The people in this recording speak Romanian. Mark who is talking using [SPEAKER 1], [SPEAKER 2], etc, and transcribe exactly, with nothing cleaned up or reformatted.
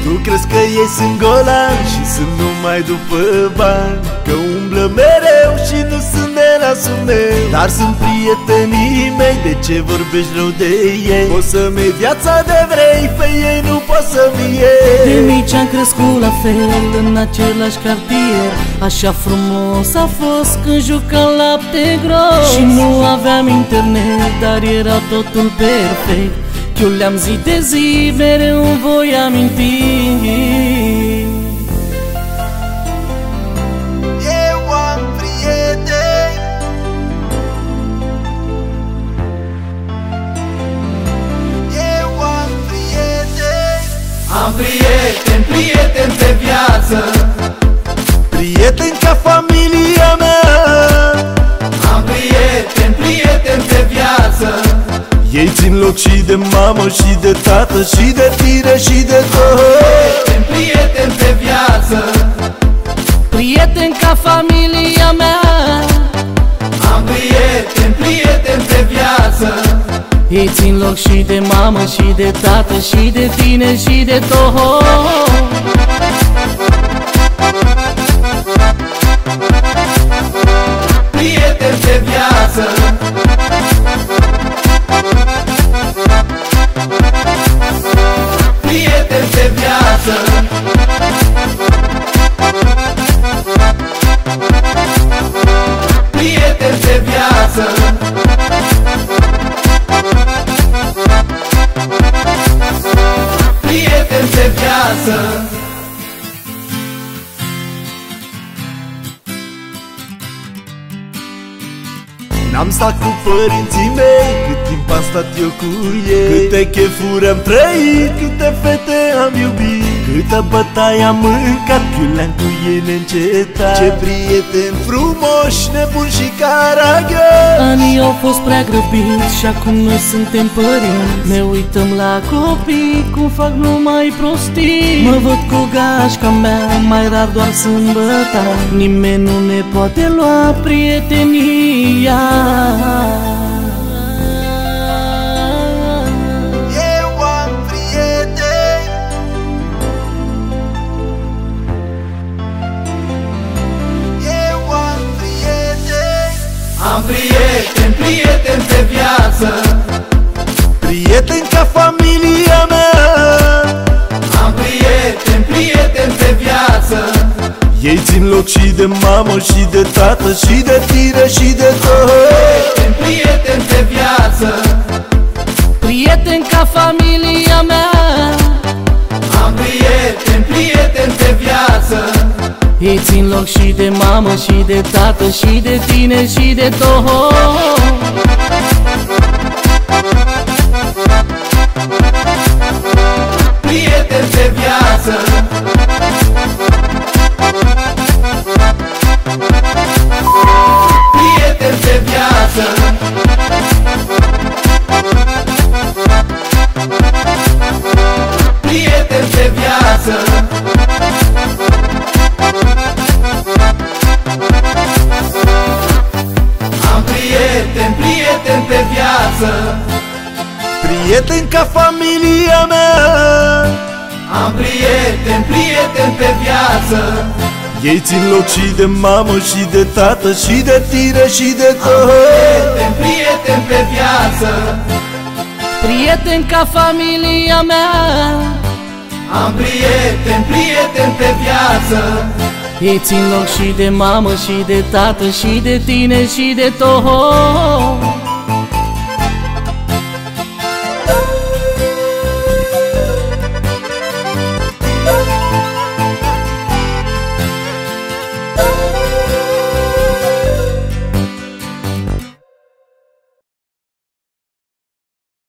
[SPEAKER 1] Tu crezi că ei sunt golani și sunt numai după bani, că umblă mereu și nu sunt de nasul meu. Dar sunt prietenii mei, de ce vorbești rău de ei? Poți să-mi iei viața de vrei, pe ei nu poți să-mi iei.
[SPEAKER 2] De mici am crescut la fel, în același cartier. Așa frumos a fost când jucam lapte gros. Și nu aveam internet, dar era totul perfect. Eu le-am zi de zi, mereu îmi voi aminti.
[SPEAKER 1] Eu am prieteni, eu am prieteni,
[SPEAKER 3] Am prieteni, prieteni pe viață,
[SPEAKER 1] prieteni ca familia mea.
[SPEAKER 3] am prieteni, prieteni pe viață,
[SPEAKER 1] Ei țin loc și de mamă și de tată și de tine și de tot.
[SPEAKER 3] prieteni, prieteni pe viață,
[SPEAKER 2] Prieteni ca familia mea.
[SPEAKER 3] am prieteni, prieteni pe viață,
[SPEAKER 2] Ei țin loc și de mamă și de tată și de tine și de tot.
[SPEAKER 3] prieteni pe viață, prieteni pe viață, prieteni pe viață, prieteni pe viață.
[SPEAKER 1] N-am stat cu părinții mei cât timp am stat eu cu ei. Câte chefuri am trăit, câte fete am iubit, câtă bătaie am mâncat, eu le-am cu ei neîncetat. Ce prieteni frumoși, nebuni și caragioși.
[SPEAKER 2] Anii au fost prea grăbiți și acum noi suntem părinți. Ne uităm la copii cum fac numai prostii. Mă văd cu gașca mea, mai rar doar sâmbătă. Nimeni nu ne poate lua prietenia.
[SPEAKER 1] Eu am prieteni, eu am prieteni,
[SPEAKER 3] Am prieteni, prieteni pe viață,
[SPEAKER 1] prieteni ca familia mea.
[SPEAKER 3] am prieteni, prieteni pe viață,
[SPEAKER 1] Ei țin loc și de mamă și de tată și de tine și de tot.
[SPEAKER 3] prieteni, prieteni pe viață,
[SPEAKER 2] Prieteni ca familia mea.
[SPEAKER 3] am prieteni, prieteni pe viață,
[SPEAKER 2] Ei țin loc și de mamă și de tată și de tine și de tot.
[SPEAKER 3] prieteni pe viață, prieteni pe viață, prieteni pe viață, am prieteni, prieteni pe viață,
[SPEAKER 1] Prieteni ca familia mea.
[SPEAKER 3] am prieteni, prieteni pe viață,
[SPEAKER 1] Ei țin loc și de mamă și de tată și de tine și de tot.
[SPEAKER 3] prieteni, prieteni pe viață,
[SPEAKER 2] Prieteni ca familia mea.
[SPEAKER 3] am prieteni, prieteni pe viață,
[SPEAKER 2] Ei țin loc și de mamă și de tată și de tine și de tot.